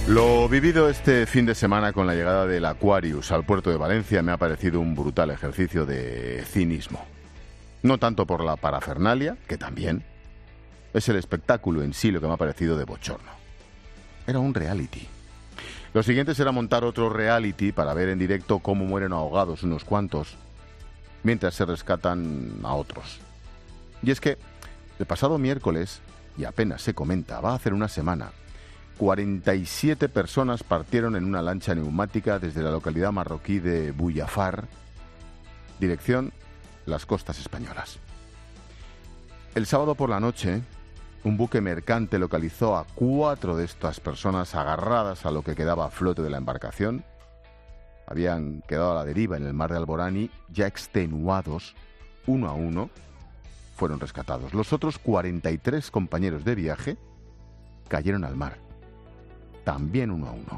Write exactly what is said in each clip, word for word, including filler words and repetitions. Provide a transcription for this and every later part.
Lo vivido este fin de semana con la llegada del Aquarius al puerto de Valencia me ha parecido un brutal ejercicio de cinismo. No tanto por la parafernalia, que también, es el espectáculo en sí lo que me ha parecido de bochorno. Era un reality. Lo siguiente será montar otro reality para ver en directo cómo mueren ahogados unos cuantos, mientras se rescatan a otros. Y es que el pasado miércoles, y apenas se comenta, va a hacer una semana, cuarenta y siete personas partieron en una lancha neumática desde la localidad marroquí de Buyafar, dirección las costas españolas. El sábado por la noche, un buque mercante localizó a cuatro de estas personas agarradas a lo que quedaba a flote de la embarcación. Habían quedado a la deriva en el mar de Alborán y, ya extenuados, uno a uno, fueron rescatados. Los otros cuarenta y tres compañeros de viaje cayeron al mar, también uno a uno.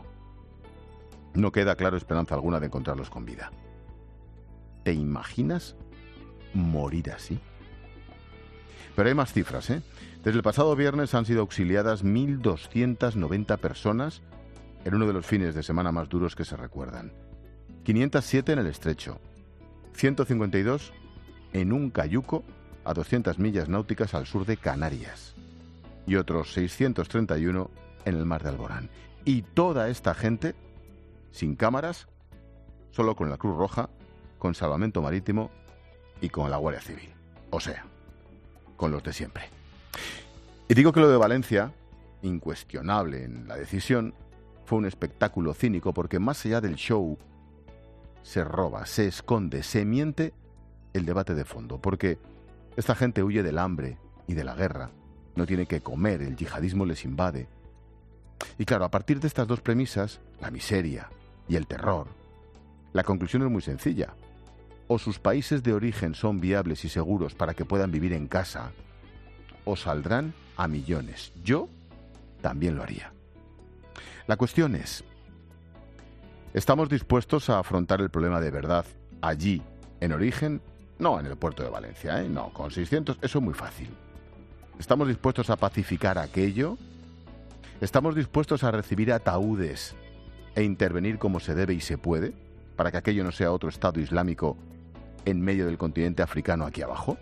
No queda claro esperanza alguna de encontrarlos con vida. ¿Te imaginas morir así? Pero hay más cifras, ¿eh? Desde el pasado viernes han sido auxiliadas mil doscientas noventa personas en uno de los fines de semana más duros que se recuerdan. quinientas siete en el Estrecho, ciento cincuenta y dos en un cayuco a doscientas millas náuticas al sur de Canarias y otros seiscientos treinta y uno en el mar de Alborán. Y toda esta gente sin cámaras, solo con la Cruz Roja, con Salvamento Marítimo y con la Guardia Civil. O sea, con los de siempre. Y digo que lo de Valencia, incuestionable en la decisión, fue un espectáculo cínico porque más allá del show se roba, se esconde, se miente el debate de fondo, porque esta gente huye del hambre y de la guerra, no tiene que comer, el yihadismo les invade. Y claro, a partir de estas dos premisas, la miseria y el terror, la conclusión es muy sencilla. O sus países de origen son viables y seguros para que puedan vivir en casa, o saldrán a millones. Yo también lo haría. La cuestión es, ¿estamos dispuestos a afrontar el problema de verdad allí, en origen? No en el puerto de Valencia, ¿eh? No, con seiscientos, eso es muy fácil. ¿Estamos dispuestos a pacificar aquello? ¿Estamos dispuestos a recibir ataúdes e intervenir como se debe y se puede, para que aquello no sea otro Estado Islámico en medio del continente africano aquí abajo?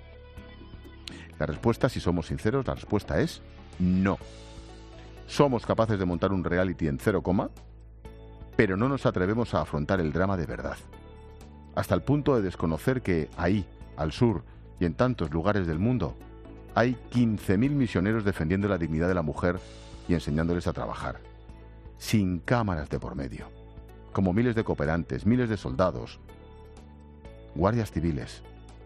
La respuesta, si somos sinceros, la respuesta es no. Somos capaces de montar un reality en cero coma, pero no nos atrevemos a afrontar el drama de verdad, hasta el punto de desconocer que ahí, al sur y en tantos lugares del mundo, hay quince mil misioneros defendiendo la dignidad de la mujer y enseñándoles a trabajar, sin cámaras de por medio, como miles de cooperantes, miles de soldados, guardias civiles.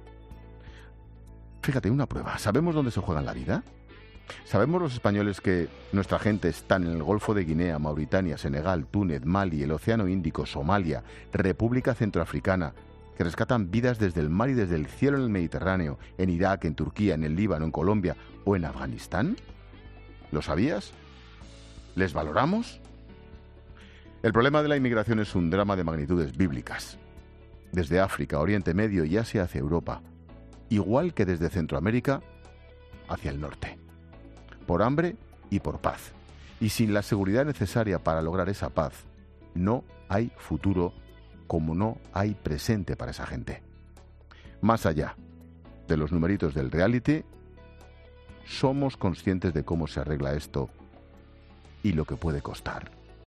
Fíjate, una prueba. ¿Sabemos dónde se juegan la vida? ¿Sabemos los españoles que nuestra gente está en el Golfo de Guinea, Mauritania, Senegal, Túnez, Mali, el Océano Índico, Somalia, República Centroafricana, que rescatan vidas desde el mar y desde el cielo en el Mediterráneo, en Irak, en Turquía, en el Líbano, en Colombia o en Afganistán? ¿Lo sabías? ¿Les valoramos? El problema de la inmigración es un drama de magnitudes bíblicas. Desde África, Oriente Medio y Asia hacia Europa, igual que desde Centroamérica hacia el norte, por hambre y por paz. Y sin la seguridad necesaria para lograr esa paz, no hay futuro, como no hay presente para esa gente. Más allá de los numeritos del reality, ¿somos conscientes de cómo se arregla esto y lo que puede costar?